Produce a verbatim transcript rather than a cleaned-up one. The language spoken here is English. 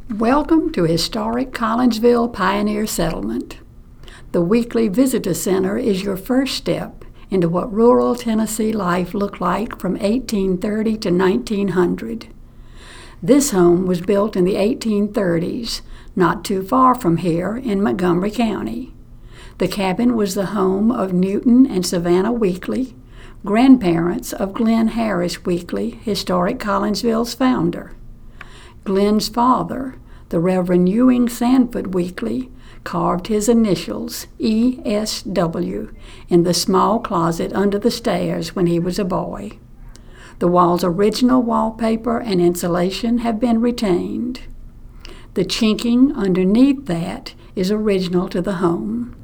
Welcome to historic Collinsville Pioneer Settlement. The weekly visitor center is your first step into what rural Tennessee life looked like from eighteen thirty to nineteen hundred. This home was built in the eighteen thirties, not too far from here in Montgomery County. The cabin was the home of Newton and Savannah Weekly, grandparents of Glenn Harris Weekly, historic Collinsville's founder. Glenn's father, the Reverend Ewing Sanford Weekly, carved his initials, E S W, in the small closet under the stairs when he was a boy. The wall's original wallpaper and insulation have been retained. The chinking underneath that is original to the home.